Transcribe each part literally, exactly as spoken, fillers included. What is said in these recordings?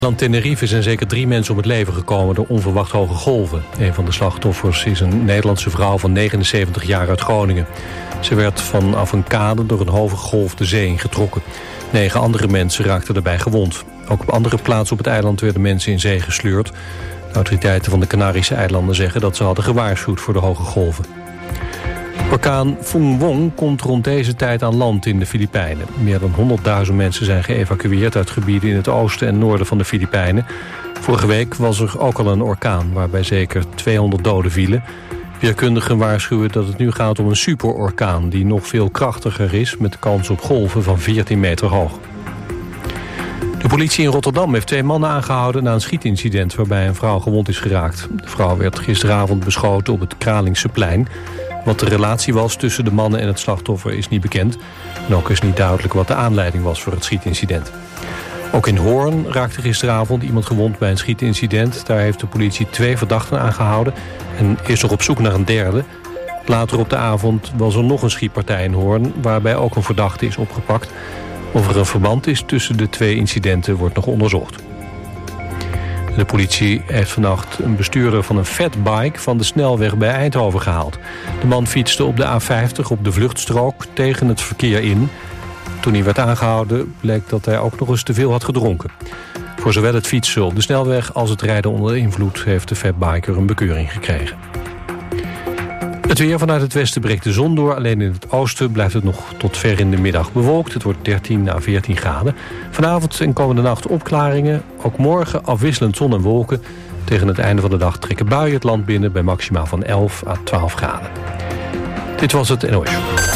Op Tenerife zijn zeker drie mensen om het leven gekomen door onverwacht hoge golven. Een van de slachtoffers is een Nederlandse vrouw van negenenzeventig jaar uit Groningen. Ze werd vanaf een kade door een hoge golf de zee ingetrokken. Negen andere mensen raakten daarbij gewond. Ook op andere plaatsen op het eiland werden mensen in zee gesleurd. De autoriteiten van de Canarische eilanden zeggen dat ze hadden gewaarschuwd voor de hoge golven. Orkaan Foong Wong komt rond deze tijd aan land in de Filipijnen. Meer dan honderdduizend mensen zijn geëvacueerd uit gebieden in het oosten en noorden van de Filipijnen. Vorige week was er ook al een orkaan waarbij zeker tweehonderd doden vielen. Weerkundigen waarschuwen dat het nu gaat om een superorkaan die nog veel krachtiger is met kans op golven van veertien meter hoog. De politie in Rotterdam heeft twee mannen aangehouden na een schietincident waarbij een vrouw gewond is geraakt. De vrouw werd gisteravond beschoten op het Kralingseplein. Wat de relatie was tussen de mannen en het slachtoffer is niet bekend. En ook is niet duidelijk wat de aanleiding was voor het schietincident. Ook in Hoorn raakte gisteravond iemand gewond bij een schietincident. Daar heeft de politie twee verdachten aangehouden en is er op zoek naar een derde. Later op de avond was er nog een schietpartij in Hoorn, waarbij ook een verdachte is opgepakt. Of er een verband is tussen de twee incidenten wordt nog onderzocht. De politie heeft vannacht een bestuurder van een fatbike van de snelweg bij Eindhoven gehaald. De man fietste op de A vijftig op de vluchtstrook tegen het verkeer in. Toen hij werd aangehouden bleek dat hij ook nog eens te veel had gedronken. Voor zowel het fietsen op de snelweg als het rijden onder invloed heeft de fatbiker een bekeuring gekregen. Het weer vanuit het westen breekt de zon door. Alleen in het oosten blijft het nog tot ver in de middag bewolkt. Het wordt dertien à veertien graden. Vanavond en komende nacht opklaringen. Ook morgen afwisselend zon en wolken. Tegen het einde van de dag trekken buien het land binnen bij maximaal van elf à twaalf graden. Dit was het N O S.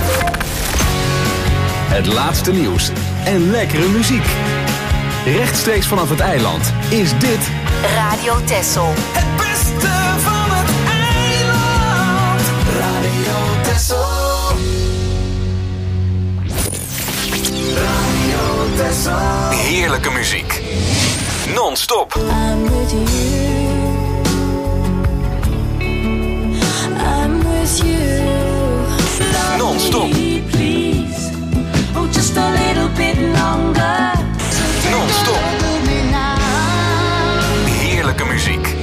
Het laatste nieuws en lekkere muziek. Rechtstreeks vanaf het eiland is dit Radio Texel. Het beste van het eiland. Radio Texel. Radio Texel. heerlijke muziek. Non-stop. I'm with you. I'm with you. Non-stop. Please. Oh, just a little bit longer. Non-stop. Heerlijke muziek.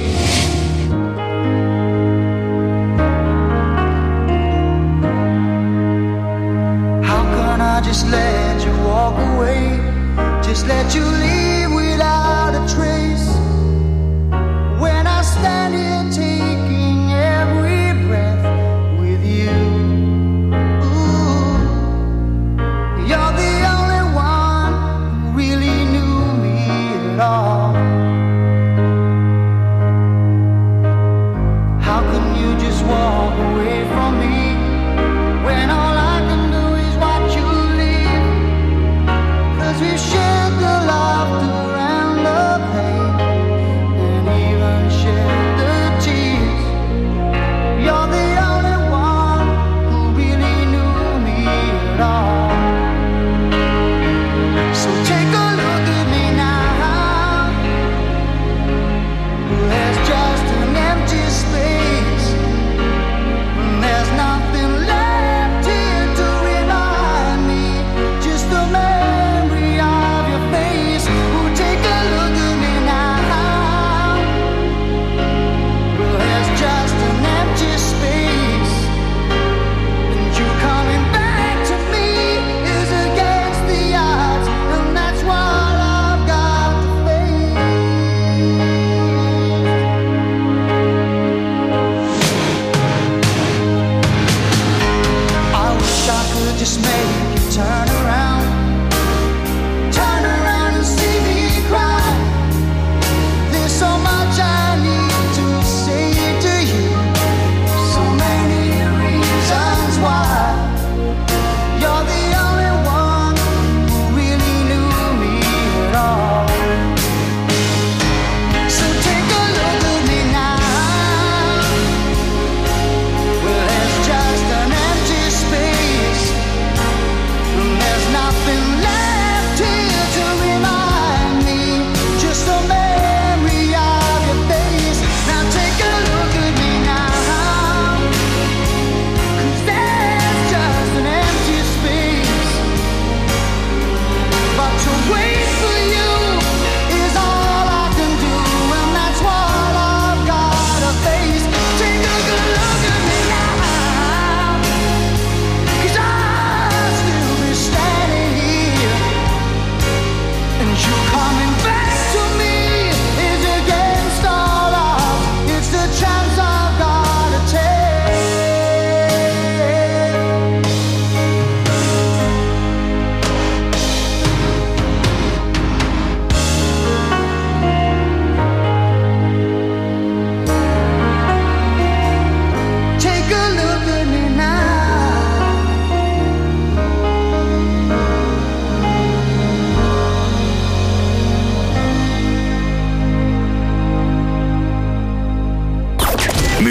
How can I just let you walk away? Just let you leave without a trace.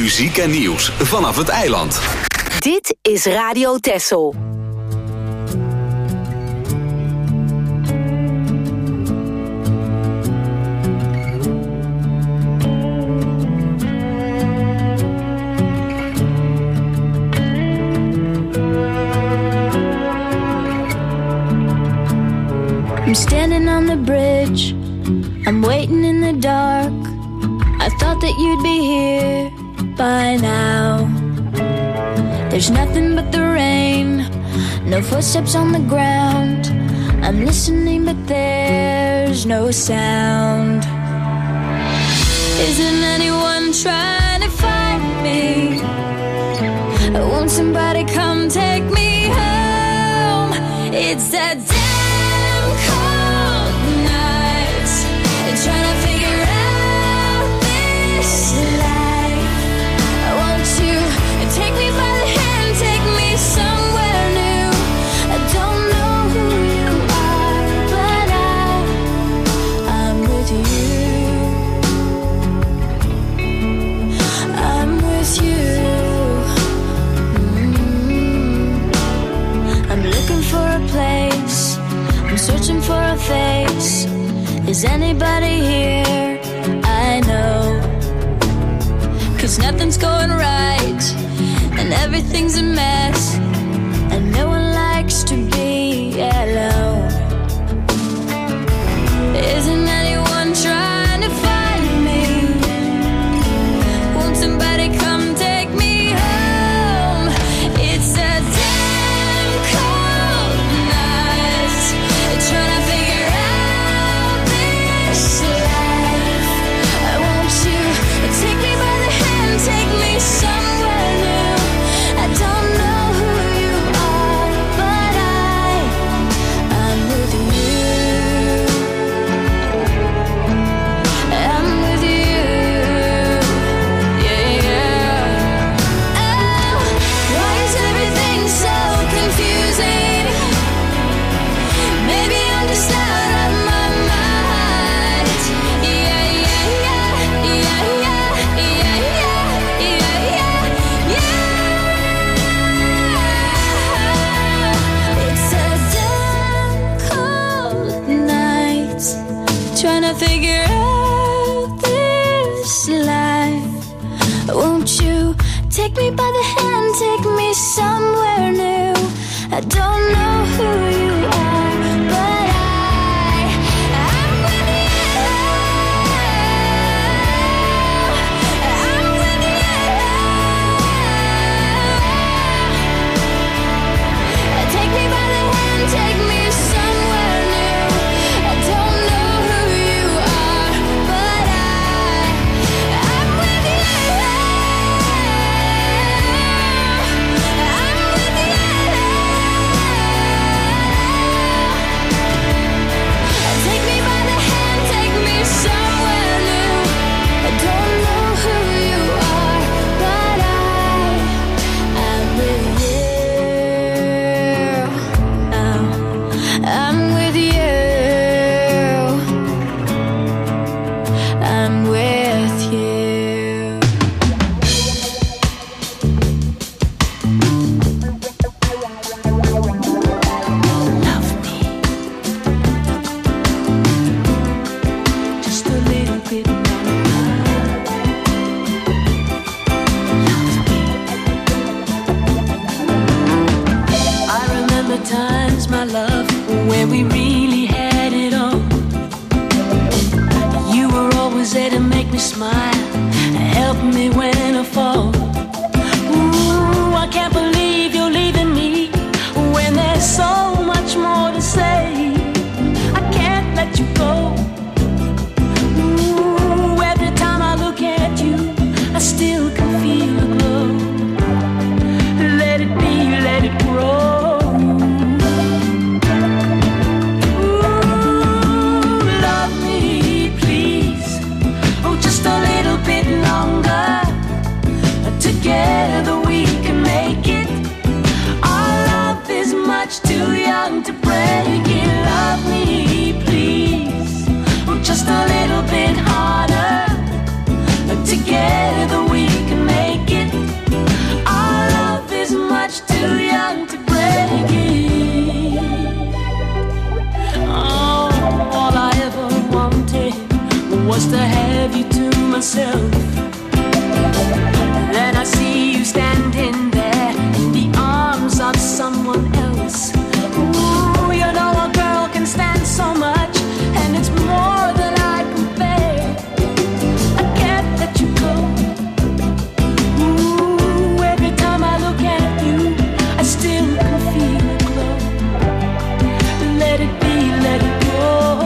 Muziek en nieuws vanaf het eiland. Dit is Radio Texel. I'm standing on the bridge, I'm waiting in the dark. I thought that you'd be here by now. There's nothing but the rain, no footsteps on the ground. I'm listening but there's no sound. Isn't anyone trying to find me? Won't somebody come take me home? It's that damn cold night, trying to figure out this life. Won't you take me by the hand, take me somewhere new? I don't know who you are, but I, I'm with you. I'm with you. Mm-hmm. I'm looking for a place, I'm searching for a face. Is anybody here? I know, 'cause nothing's going right and everything's a mess, and no one likes to be alone. Isn't anyone trying to find me? Won't somebody come take me home? It's a damn cold night, trying to figure out this life. Won't you take me by the hand, take me somewhere new? I don't know who you are, but I, I'm with you. I'm with you. Yeah, yeah. Oh, why is everything so confusing? Maybe I'm just out of my mind. Yeah, yeah, yeah, yeah, yeah, yeah, yeah, yeah, yeah. It's a damn cold night, trying to figure out this life. Won't you take me by the hand, take me somewhere new? I don't know who you are, but I, I'm with you. I'm with you. Take me by the hand, take me somewhere new. I don't know who you are, but I, I'm with you. I'm with you. Take me by the hand, take me somewhere new. I don't know who you are, but I, I'm with you. Oh, I'm with you. I'm with you. Love me just a little bit longer. Love me. I remember times, my love, when we really had it all. You were always there to make me smile, help me when I fall. Ooh, I can't believe you're leaving me when there's so much more to say. I can't let you go. Ooh, every time I look at you, I still can feel the glow. Let it be, let it grow. Ooh, love me, please. Oh, just a little bit longer. Together we can make it. to have you to myself. Then I see you standing there in the arms of someone else. Ooh, you know a girl can stand so much, and it's more than I can bear. I can't let you go. Ooh, every time I look at you, I still can feel a glow. Let it be, let it go.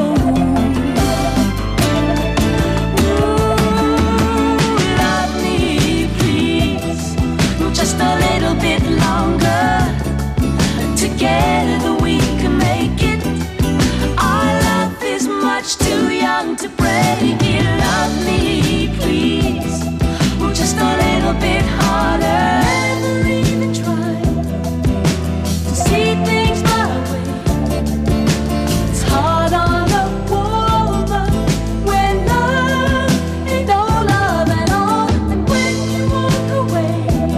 Just a little bit longer. Together we can make it. Our love is much too young to break it. Love me, please. Oh, just a little bit harder. Never even try to see things my way. It's hard on a woman when love ain't no love at all. And when you walk away,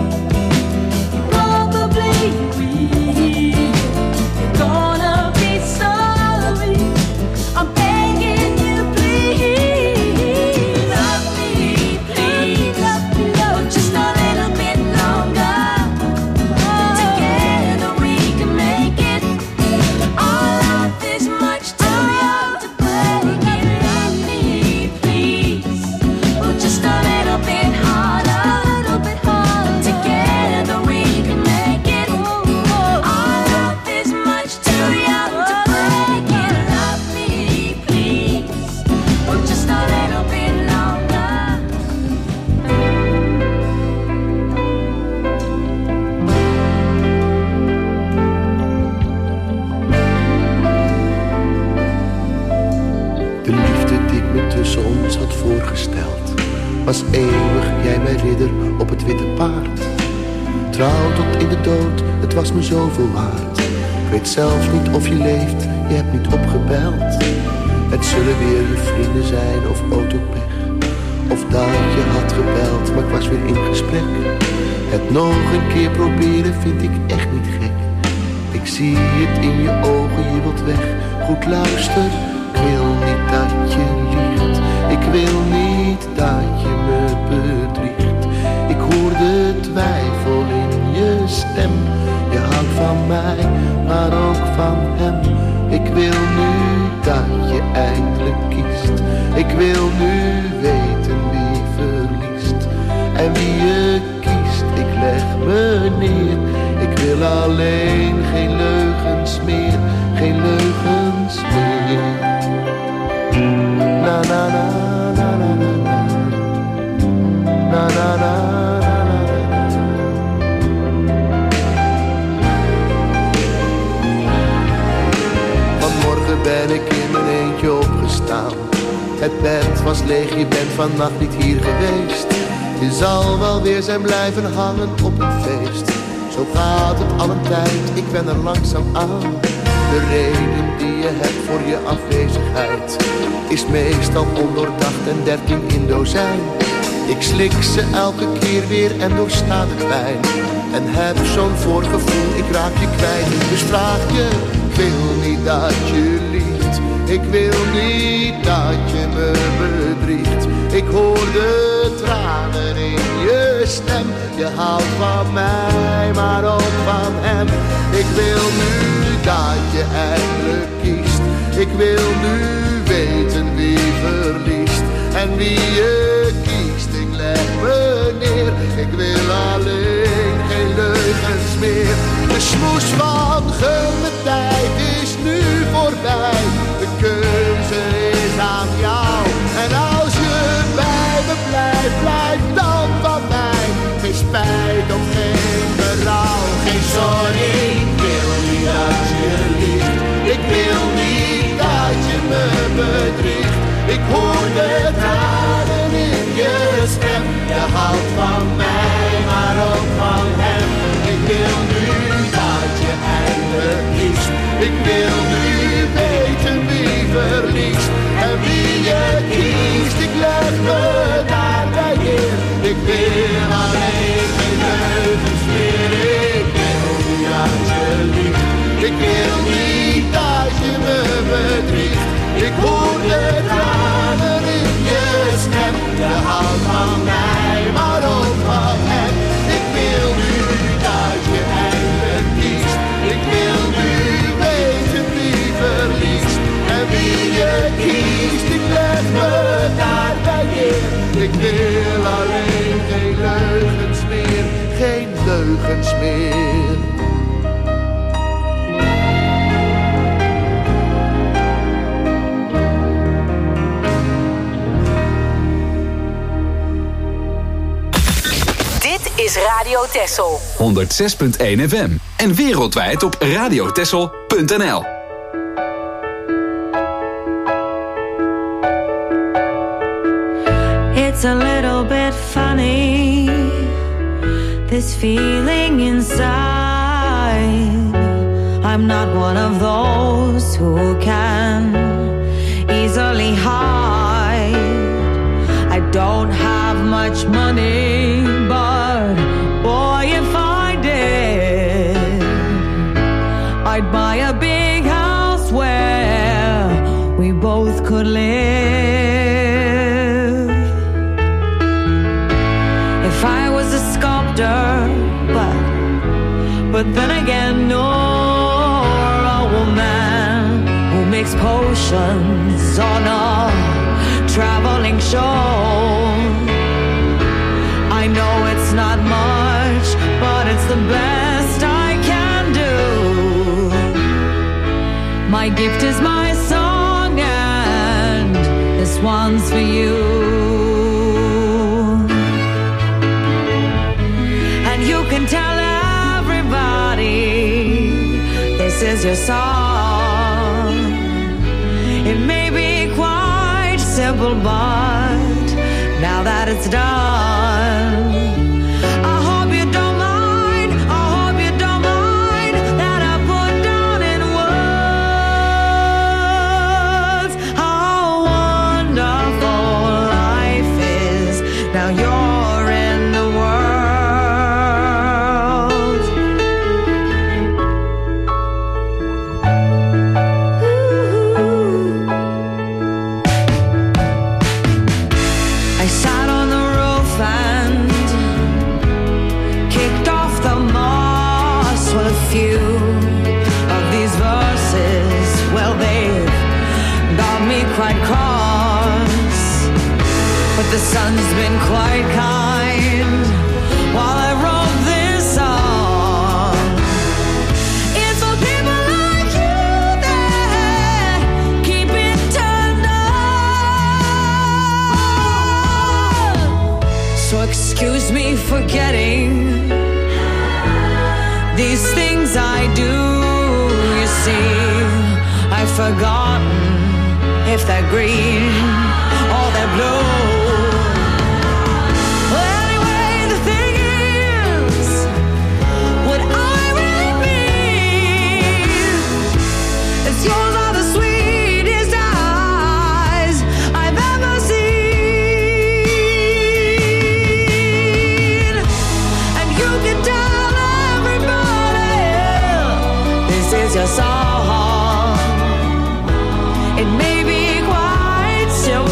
gonna be sorry. I'm begging you, please. Love me, please. Oh, just a little bit longer. Together we can make it. Our love is much too young to break it. Love me, please. Oh, just a little bit harder. A little bit harder. Together we can make it. Our love is much too young to break it. Love me, please. Oh, just a little bit longer. De liefde die ik me tussen ons had voorgesteld, was eeuwig, jij mijn ridder op het witte paard. Trouw tot in de dood, het was me zoveel waard. Ik weet zelfs niet of je leeft, je hebt niet opgebeld. Het zullen weer je vrienden zijn of autopech, of dat je had gebeld, maar ik was weer in gesprek. Het nog een keer proberen vind ik echt niet gek. Ik zie het in je ogen, je wilt weg. Goed luister, ik wil niet dat je liegt. Ik wil niet dat je me bedriegt. Ik hoor de twijfel in je stem. Je houdt van mij, maar ook van hem. Ik wil nu dat je eindelijk kiest. Ik wil nu weten wie verliest. En wie je kiest, ik leg me neer. Ik wil alleen geen leugens meer, geen leugens meer. Na na na na na na na. Na na na na na na. Vanmorgen ben ik in mijn eentje opgestaan. Het bed was leeg, je bent vannacht niet hier geweest. Je zal wel weer zijn blijven hangen op een feest. Zo gaat het al een tijd, ik ben er langzaam aan. De reden die je hebt voor je afwezigheid is meestal ondoordacht en dertien in dozijn. Ik slik ze elke keer weer en doorsta de pijn. En heb zo'n voorgevoel, ik raak je kwijt. Dus vraag je, ik wil niet dat je liegt. Ik wil niet dat je me bedriegt. Ik hoor de tranen in je stem. Je houdt van mij, maar ook van hem. Ik wil nu dat je eindelijk kiest. Ik wil nu weten wie verliest. En wie je kiest, ik leg me neer. Ik wil alleen geen leugens meer. De smoes van gun tijd is nu voorbij. De keuze is aan jou. En als je bij me blijft, blijf dan van mij. Geen spijt of geen berouw, geen sorry. Ik wil niet dat je liegt. Ik wil niet dat je me bedriegt. Ik hoor de tranen in je stem. Je houdt van mij, maar ook van hem. Ik wil nu dat je eindelijk kiest. Ik wil alleen geen leugens meer, geen leugens meer. Dit is Radio Texel. honderdzes punt één F M. En wereldwijd op radiotexel punt n l. It's a little bit funny, this feeling inside. I'm not one of those who can easily hide. I don't have much money, but boy, if I did, I'd buy a big house where we both could live. If I was a sculptor, but but then again, no, a woman who makes potions on a traveling show. I know it's not much, but it's the best I can do. My gift is my song, and this one's for you. And you can tell everybody this is your song. It may be quite simple, but now that it's done, I hope you don't mind, I hope you don't mind that I put down in words how wonderful life is. Now you're in the world. Ooh. I sat on the roof and kicked off the moss with a few of these verses. Well, they've got me quite cross, but the sun's been quite kind while I wrote this song. It's for people like you that keep it turned on. So excuse me for getting these things I do. You see, I've forgotten if they're green or they're blue. Well, anyway, the thing is, what I really mean is yours are the sweetest eyes I've ever seen. And you can tell everybody this is your song. It may be quite simple,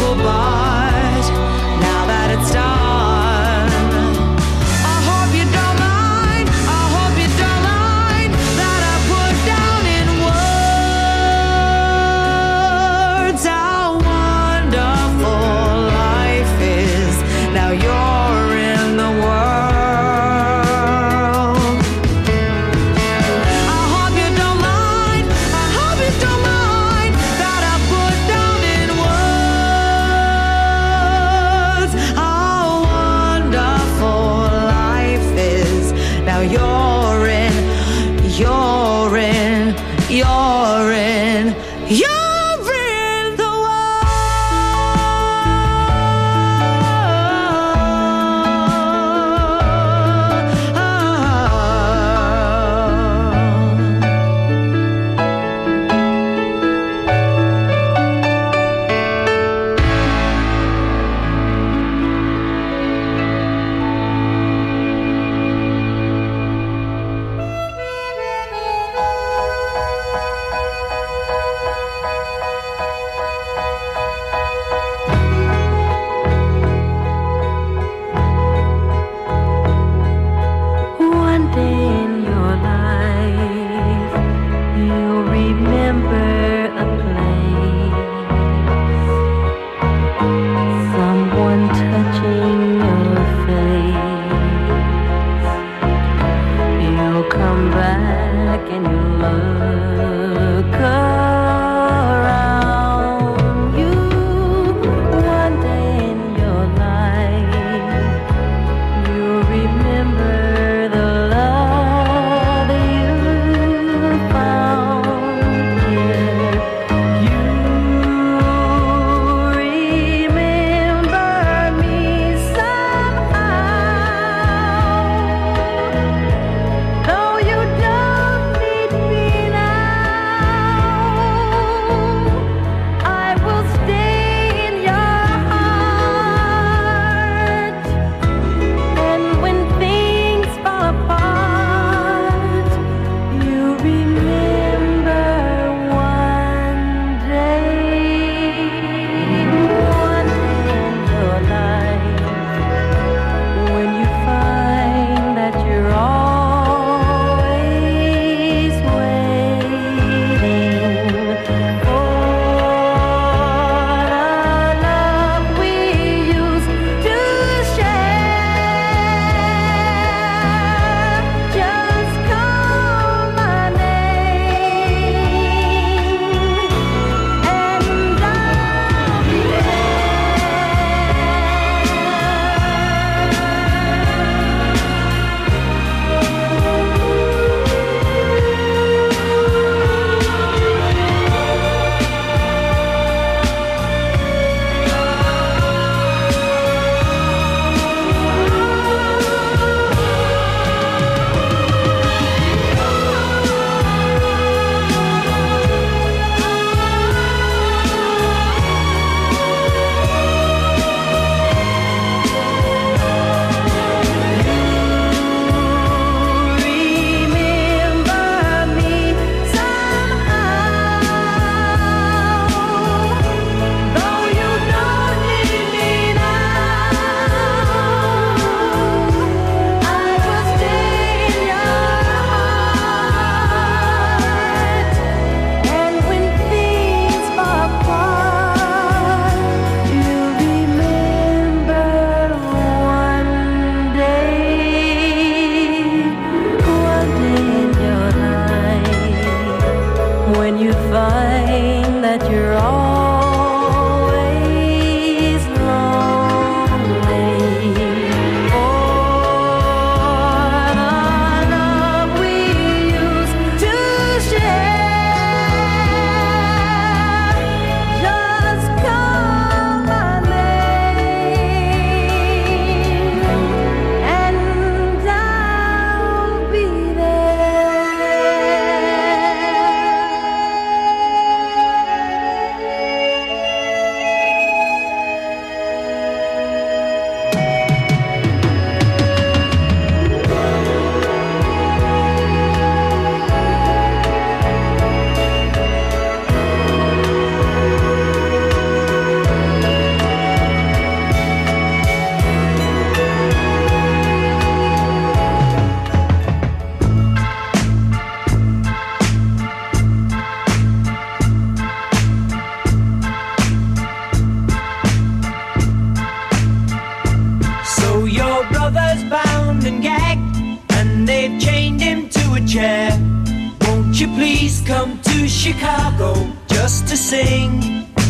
chair. Won't you please come to Chicago just to sing?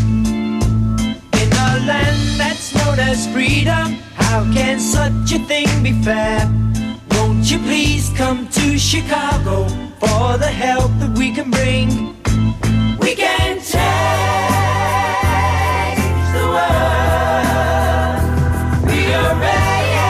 In a land that's known as freedom, how can such a thing be fair? Won't you please come to Chicago for the help that we can bring? We can change the world. We are ready.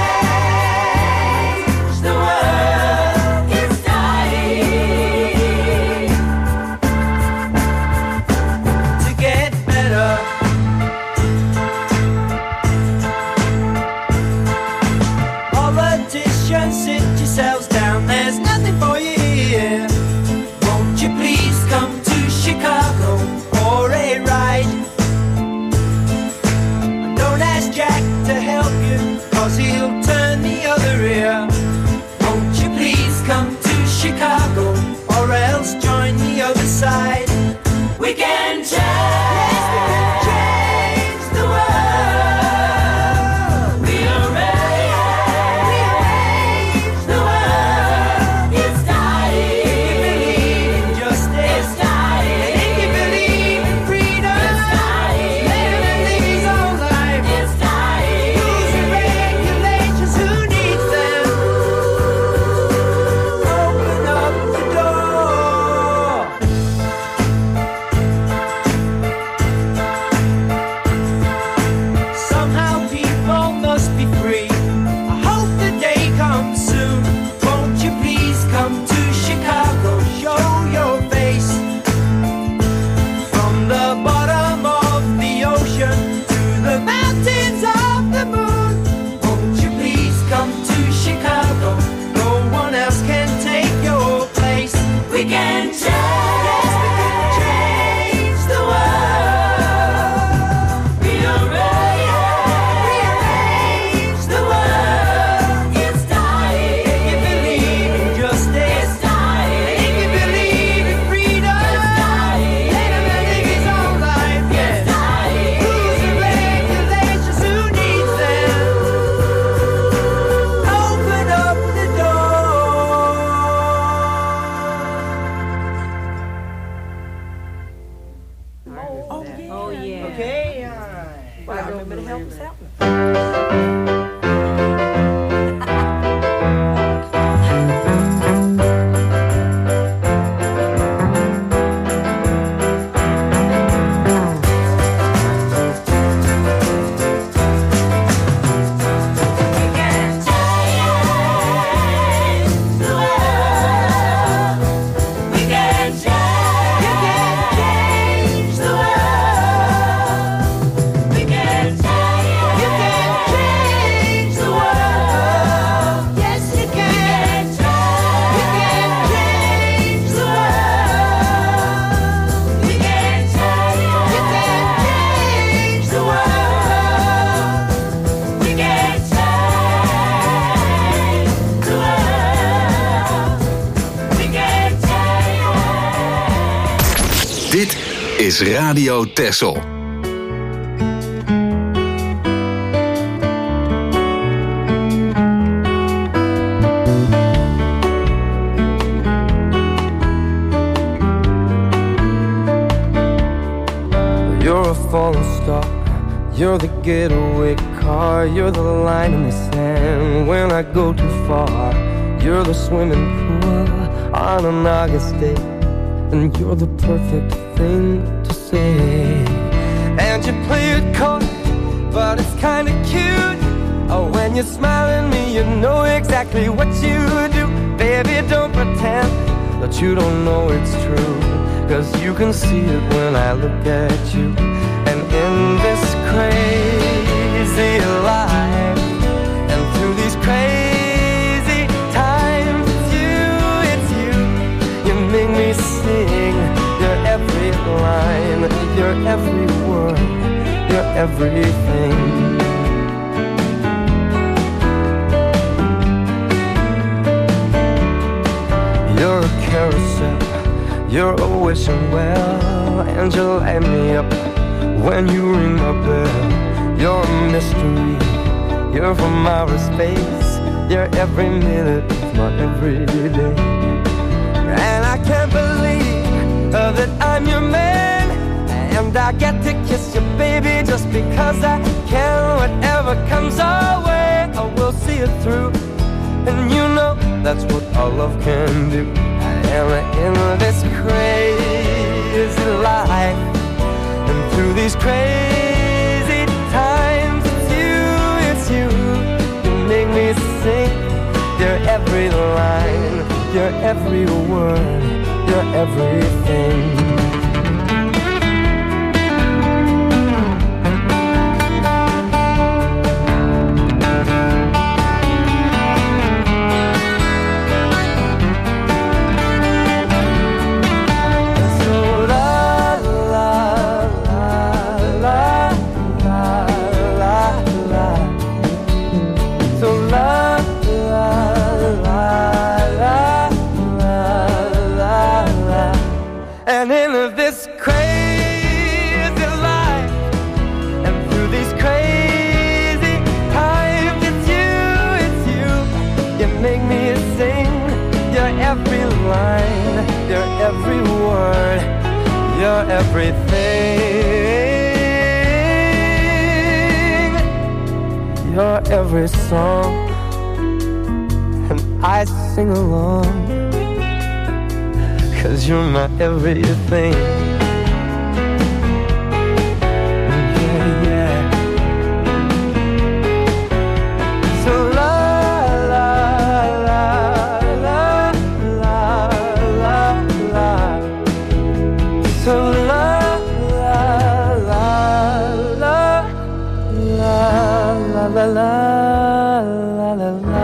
We can change, yes, we can change the world. We are ready, rearrange the world. It's dying. If you believe in justice, it's dying. If you believe in freedom, it's dying. Let them live his own life, it's dying. Rules and regulations, who needs them? Open up the door. We can change, yes, we can change the world. We are ready, rearrange the world. It's dying. If you believe in justice, it's dying. If you believe in freedom, it's dying. Let him live his own life, yes. It's dying. Rules and regulations, who needs them? Open up the door. Oh yeah. Okay, all right. Well, I remember to help us out. Dit is Radio Texel. You're a falling star, you're the getaway car, you're the line in the sand when I go too far. You're the swimming pool on an August day, and you're the perfect thing to say. And you play it cold, but it's kinda cute. Oh, when you smile at me, you know exactly what you do. Baby, don't pretend that you don't know it's true, 'cause you can see it when I look at you. And in this crazy life, and through these crazy times, it's you, it's you. You make me sing your every line, your every word, your everything. You're a carousel, you're a wishing well, and you light me up when you ring my bell. You're a mystery, you're from outer space, you're every minute of my everyday. And I can't believe uh, that I'm your man, and I get to kiss you, baby, just because I can. Whatever comes our way, I will see it through. And you know that's what all love can do. I am in this crazy life, and through these crazy times, it's you, it's you. You make me sing your every line, your every word, your everything. And in this crazy life, and through these crazy times, it's you, it's you. You make me sing your every line, your every word, your everything, your every song. And I sing along, 'cause you're my everything. Yeah, yeah. So la la la la la la la. So la la la la la la la la la la.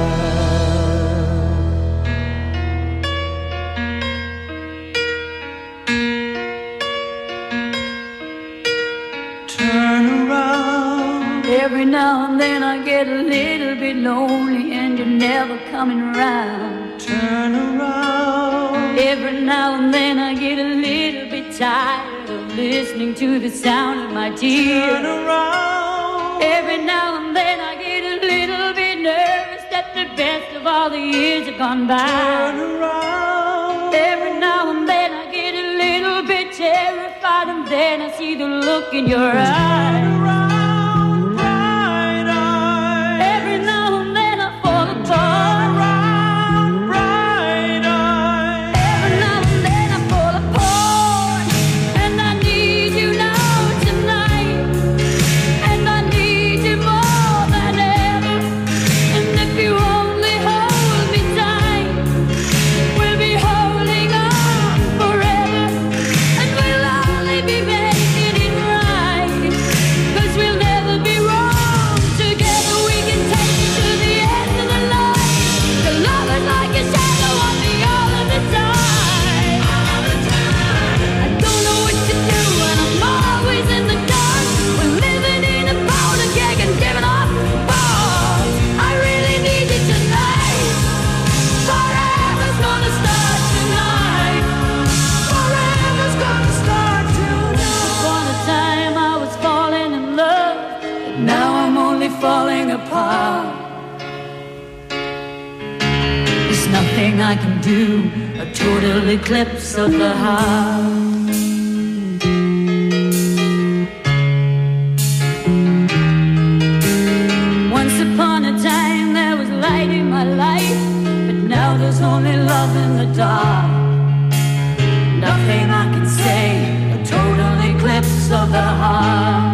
Every now and then I get a little bit lonely and you're never coming around. Turn around. Every now and then I get a little bit tired of listening to the sound of my tears. Turn around. Every now and then I get a little bit nervous that the best of all the years have gone by. Turn around. Every now and then I get a little bit terrified, and then I see the look in your eyes. Turn around. Falling apart. There's nothing I can do, a total eclipse of the heart. Once upon a time there was light in my life, but now there's only love in the dark. Nothing I can say, a total eclipse of the heart.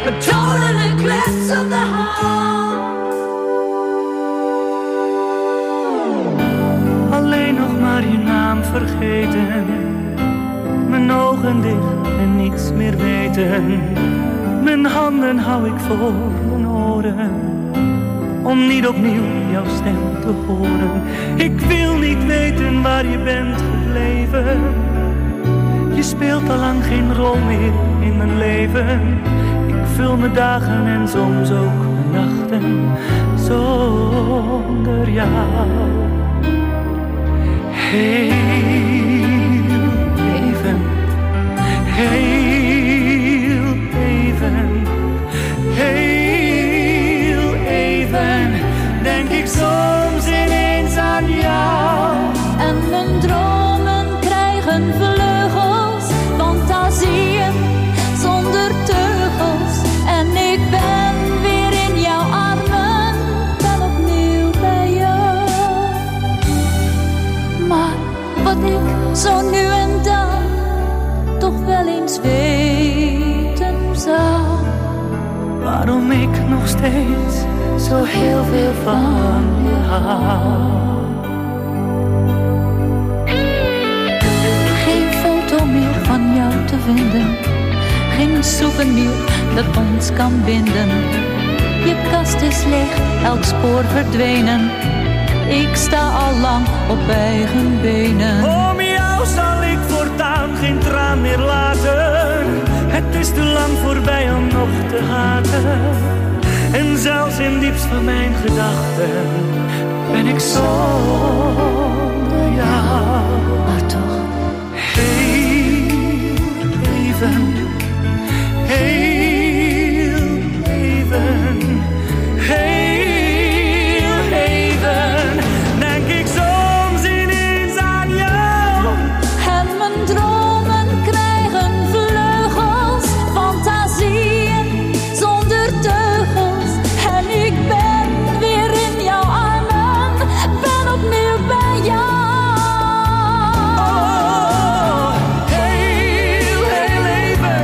a total eclipse of the heart. Alleen nog maar je naam vergeten, mijn ogen dicht en niets meer weten. Mijn handen hou ik voor mijn oren, om niet opnieuw jouw stem te horen. Ik wil niet weten waar je bent gebleven. Je speelt al lang geen rol meer in mijn leven. Ik vul mijn dagen en soms ook mijn nachten zonder jou. Heel even, heel even, heel even, denk ik soms ineens aan jou. En mijn dromen krijgen vleugels, fantasieën zonder teugels. En ik ben weer in jouw armen, dan opnieuw bij jou. Maar wat ik zo nu en dan toch wel eens weten zou, waarom ik nog steeds zo heel veel van je hou. Geen foto meer van jou te vinden, geen souvenir dat ons kan binden. Je kast is leeg, elk spoor verdwenen. Ik sta al lang op eigen benen. Om jou zal ik voortaan geen traan meer laten. Het is te lang voorbij om nog te haten. En zelfs in diepst van mijn gedachten ben ik zonder jou. Maar toch heel even, heel even, heel even, denk ik soms ineens aan jou. En mijn dromen krijgen vleugels, fantasieën zonder teugels. En ik ben weer in jouw armen, ben opnieuw bij jou. Oh, heel, heel even,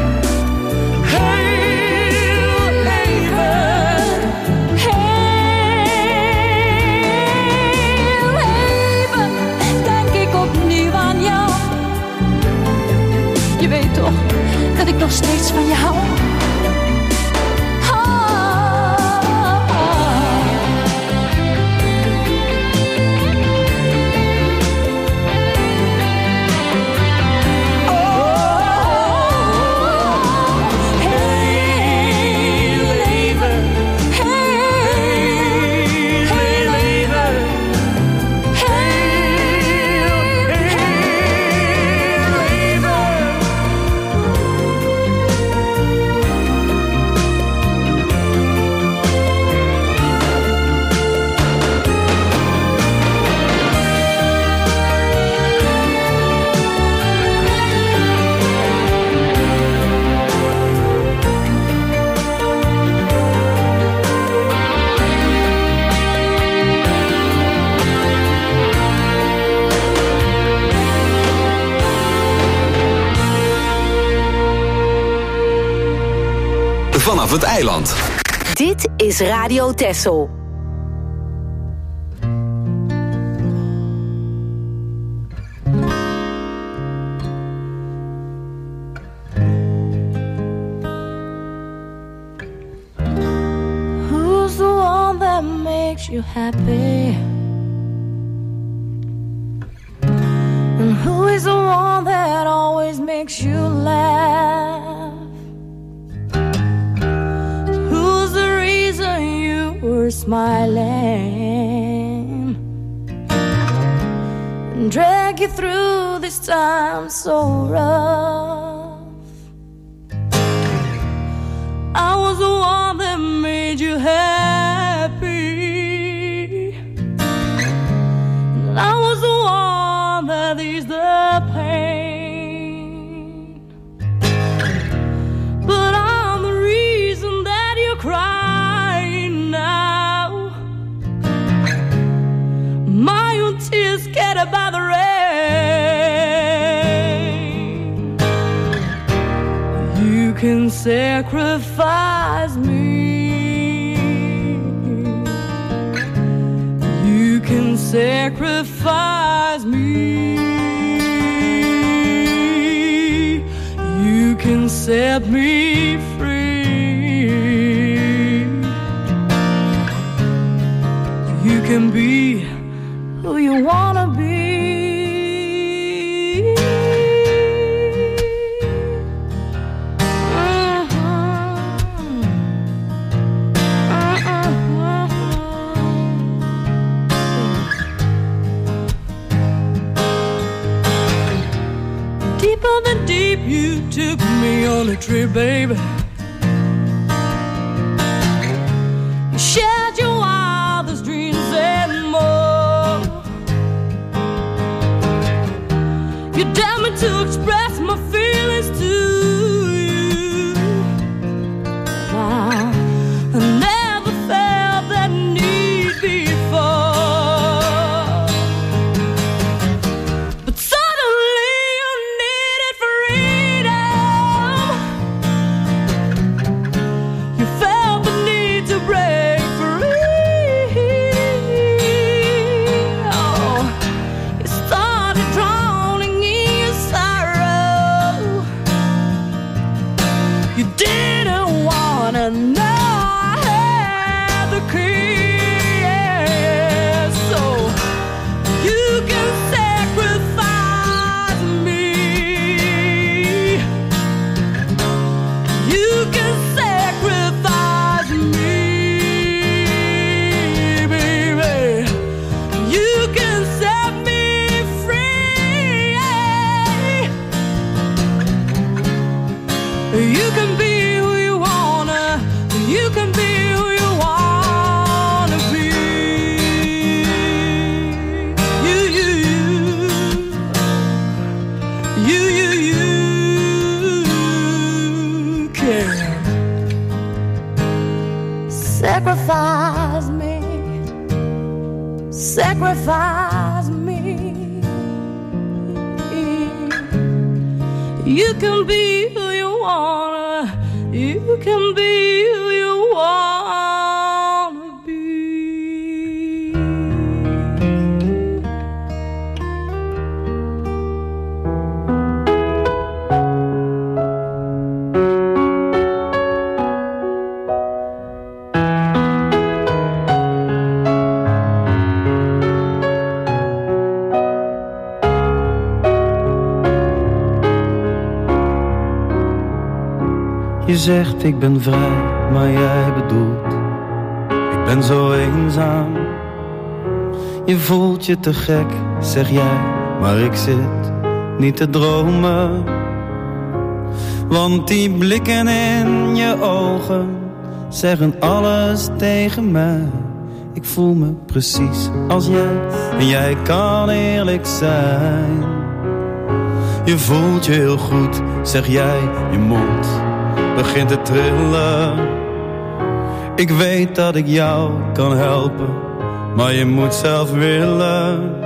heel even, Heel even denk ik opnieuw aan jou. Je weet toch dat ik nog steeds van je hou. Ah, ah. heel even, heel, heel even, heel, heel even. Vanaf het eiland. Dit is Radio Texel. Who's the one that makes you happy? And who is the one that always makes you laugh? Who's the reason you were smiling and drag you through this time so rough? I was the one that made you happy, and I was the one that eased the pain. But I'm the reason that you're crying now. My own tears scattered by the rain. You can sacrifice me. You can sacrifice me. You can set me free. You can be who you wanna be. Deeper than deep, you took me on a trip, baby. You shared your wildest dreams and more. You dared me to express my feelings to you. Now, I never felt that need before. But suddenly you needed freedom. You felt the need to break free. Oh, you started drowning in your sorrow. You didn't wanna know I had the key, yeah. So you can sacrifice me. You can sacrifice me, baby. You can set me free, yeah. You can be who you wanna. You can be who you wanna be. You, you, you. You, you, you can sacrifice me. Sacrifice me. You can be who you wanna. You can be who you wanna be. Je zegt ik ben vrij, maar jij bedoelt ik ben zo eenzaam. Je voelt je te gek, zeg jij, maar ik zit niet te dromen. Want die blikken in je ogen zeggen alles tegen mij. Ik voel me precies als jij en jij kan eerlijk zijn. Je voelt je heel goed, zeg jij, je mond begint te trillen. Ik weet dat ik jou kan helpen, maar je moet zelf willen.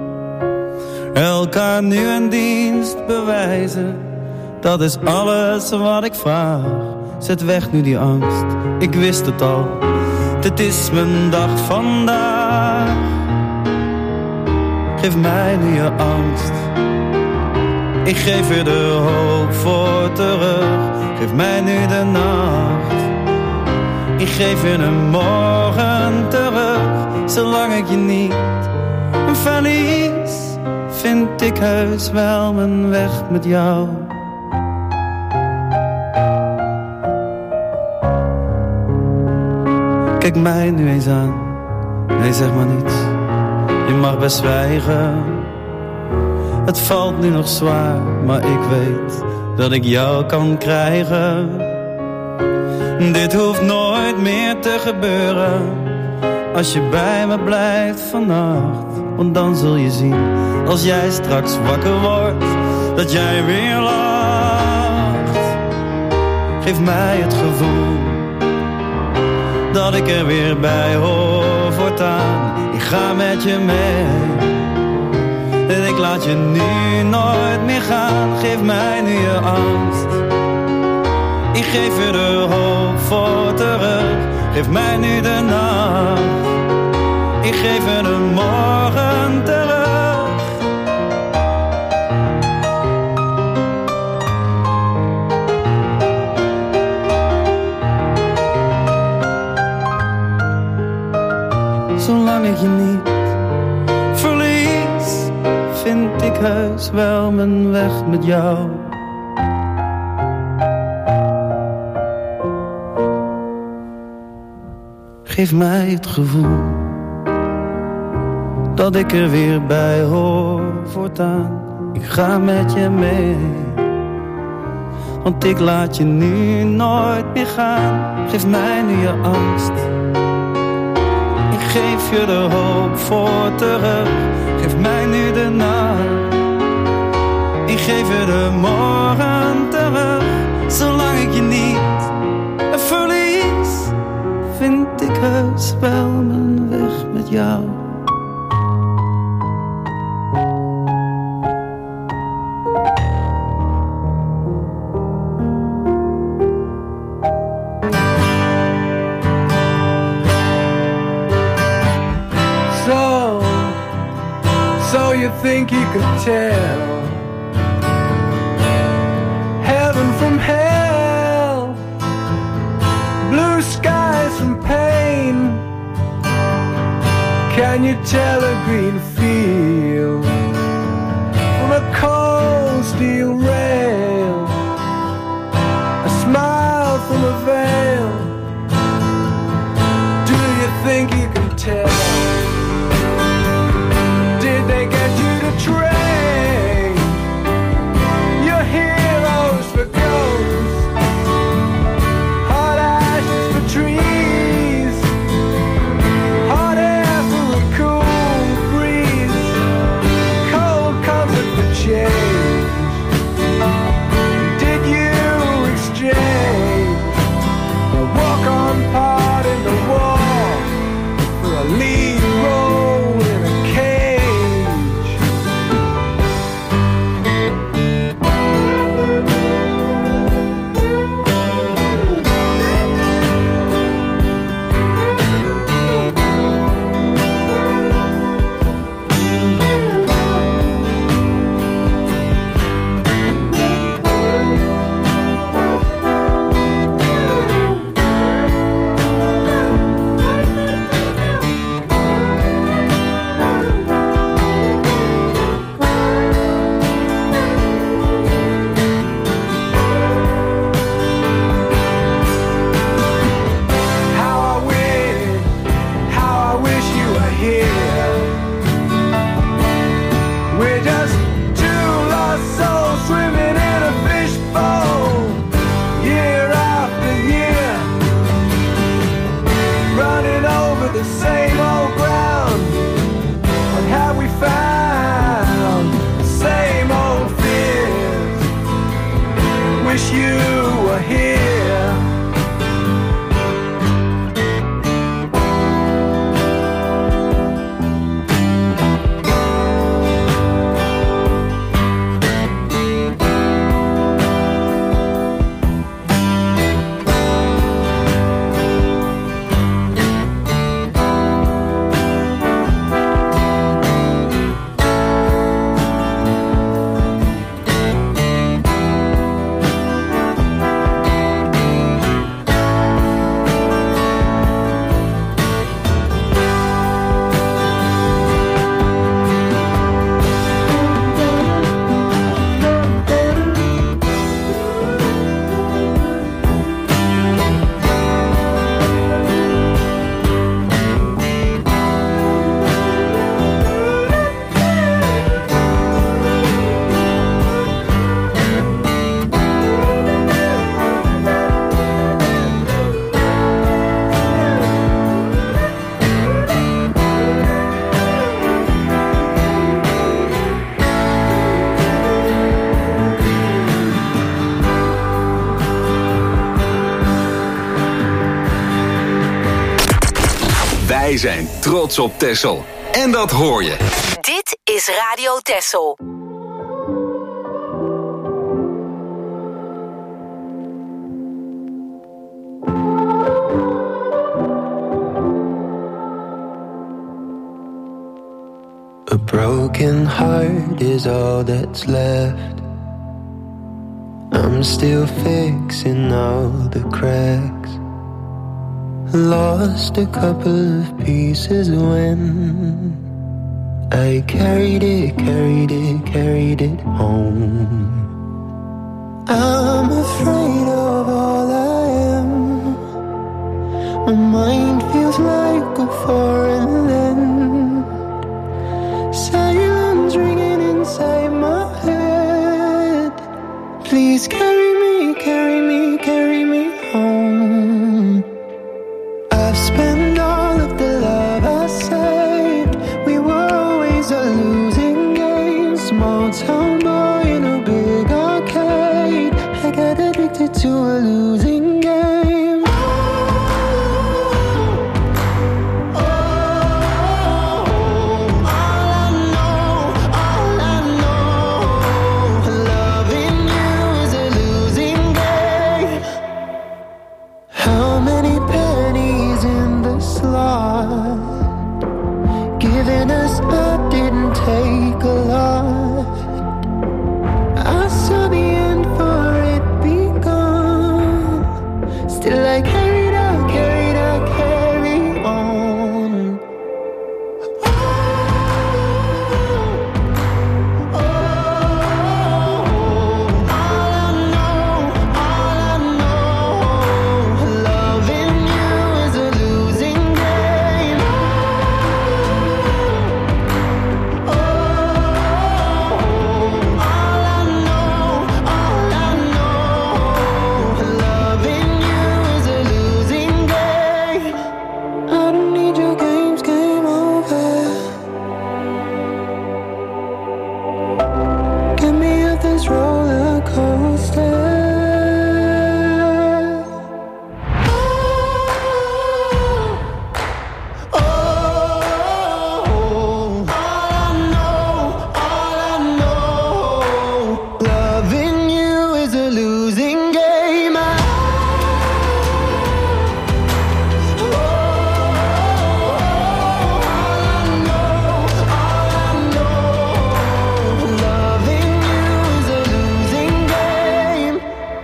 Elkaar nu een dienst bewijzen, dat is alles wat ik vraag. Zet weg nu die angst, ik wist het al, dit is mijn dag vandaag. Geef mij nu je angst, ik geef je de hoop voor terug. Geef mij nu de nacht, ik geef je een morgen terug. Zolang ik je niet verlies, vind ik heus wel mijn weg met jou. Kijk mij nu eens aan, nee zeg maar niets, je mag best zwijgen. Het valt nu nog zwaar, maar ik weet dat ik jou kan krijgen. Dit hoeft nooit meer te gebeuren, als je bij me blijft vannacht. Want dan zul je zien, als jij straks wakker wordt, dat jij weer lacht. Geef mij het gevoel dat ik er weer bij hoor voortaan. Ik ga met je mee en ik laat je nu nooit meer gaan. Geef mij nu je angst, Ik geef je de hoop voor terug. Geef mij nu de nacht. Ik geef je de morgen terug. Zolang ik je niet verlies, vind ik heus wel mijn weg met jou. Geef mij het gevoel dat ik er weer bij hoor voortaan. Ik ga met je mee, want ik laat je nu nooit meer gaan. Geef mij nu je angst, ik geef je de hoop voor terug. Geef mij nu de nacht, ik geef je de morgen terug. Zolang ik je niet verlies, vind ik heus wel mijn weg met jou. So, so you think you could tell heaven from hell, blue skies from pain. Can you tell a green field from a cold steel rail, a smile from a veil? Do you think you can tell? Did they get you to train your heroes for ghosts, hot ashes for trees, hot air for a cool breeze, cold comfort for change? Did you exchange a walk-on part in the war for a lead role in a cage? How I wish, how I wish you were here. We're just two lost souls swimming in a fishbowl, year after year, running over the same old ground. What have we found? The same old fears. Wish you were here. Wij zijn trots op Texel. En dat hoor je. Dit is Radio Texel. broken heart is all that's left. I'm still fixing all the cracks. Lost a couple of pieces when I carried it, carried it, carried it home. I'm afraid of all I am. My mind feels like a foreign land. Silence ringing inside my head. Please carry me, carry me, carry me home. I've spent all of the love I saved. We were always a losing game. Small town boy in a big arcade. I got addicted to a losing game. Giving us up didn't take a lot. I saw the end for it begun. Still I carried out, carried out, carry on. Oh, oh, all I know, all I know, loving you is a losing game. Roller coaster. Oh, oh, all I know, all I know, loving you is a losing game. I, oh, all I know, all I know, loving you is a losing game.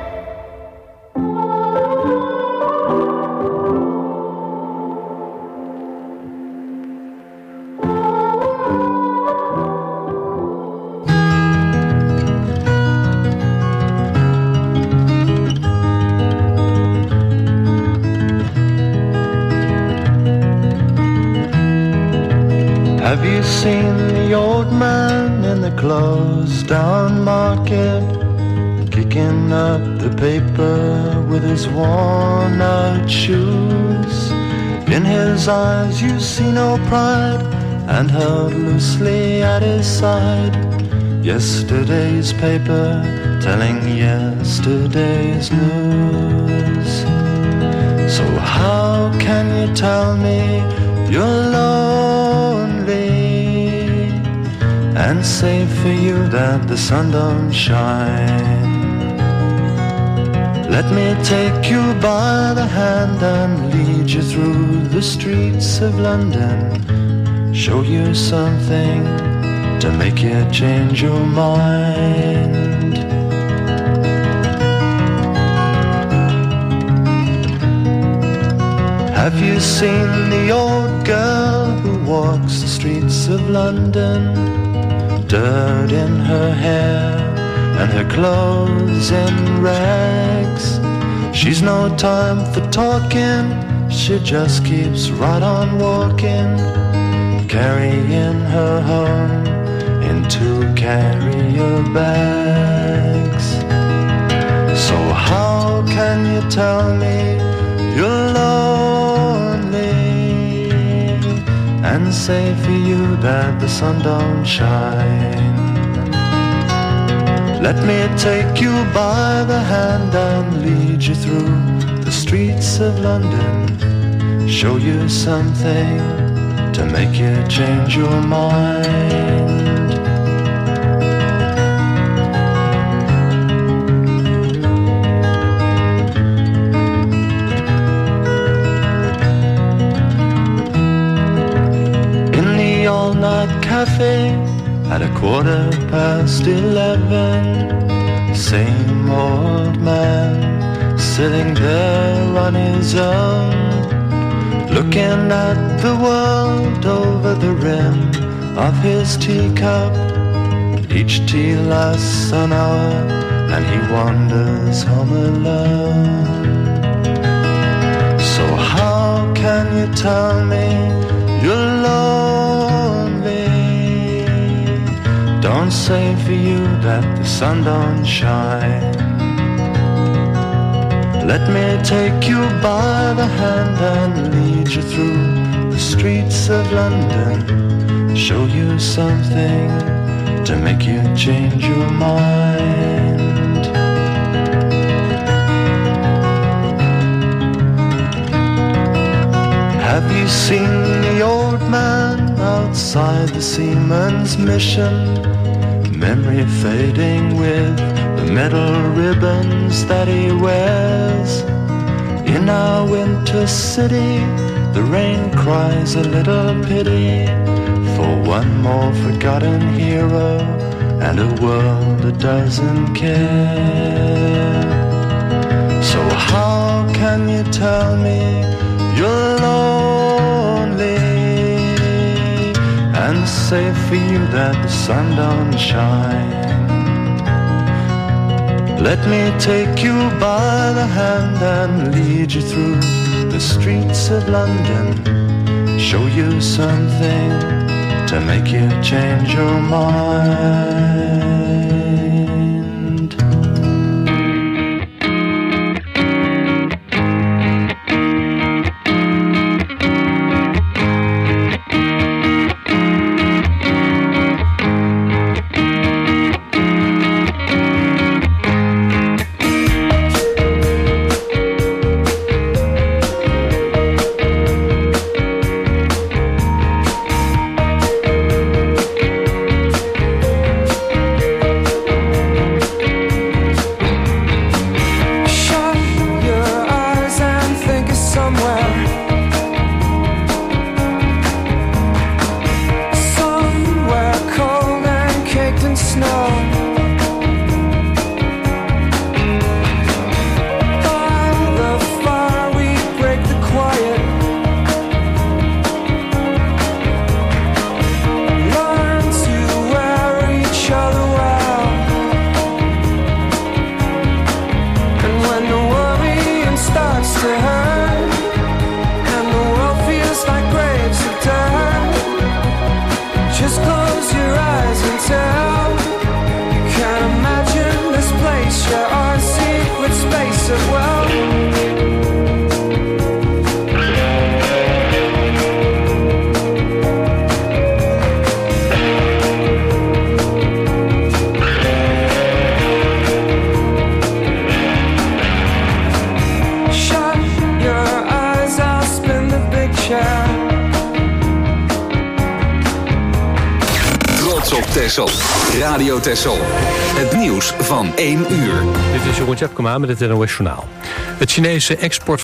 Have you seen the old man in the closed down market, kicking up the paper with his worn out shoes? In his eyes you see no pride, and held loosely at his side, yesterday's paper telling yesterday's news. So how can you tell me you're lonely and say for you that the sun don't shine? Let me take you by the hand and lead you through the streets of London, show you something to make you change your mind. Have you seen the old girl who walks the streets of London? Dirt in her hair and her clothes in rags. She's no time for talking, she just keeps right on walking, carrying her home in two carrier bags. So how can you tell me you're lonely and say for you that the sun don't shine? Let me take you by the hand and lead you through the streets of London, show you something to make you change your mind. In the all-night cafe at a quarter past eleven. Same old man sitting there on his own, looking at the world over the rim of his teacup. Each tea lasts an hour and he wanders home alone. So how can you tell me you're lonely? Don't say for you that the sun don't shine. Let me take you by the hand and lead you through the streets of London, show you something to make you change your mind. Have you seen the old man outside the Seaman's Mission? Memory fading with the metal ribbons that he wears. In our winter city, the rain cries a little pity for one more forgotten hero and a world that doesn't care. So how can you tell me you're lonely and say for you that the sun don't shine? Let me take you by the hand and lead you through the streets of London, show you something to make you change your mind. Radio Texel. Het nieuws van één uur. Dit is Jeroen Tjepkema met het N O S Journaal. Het Chinese export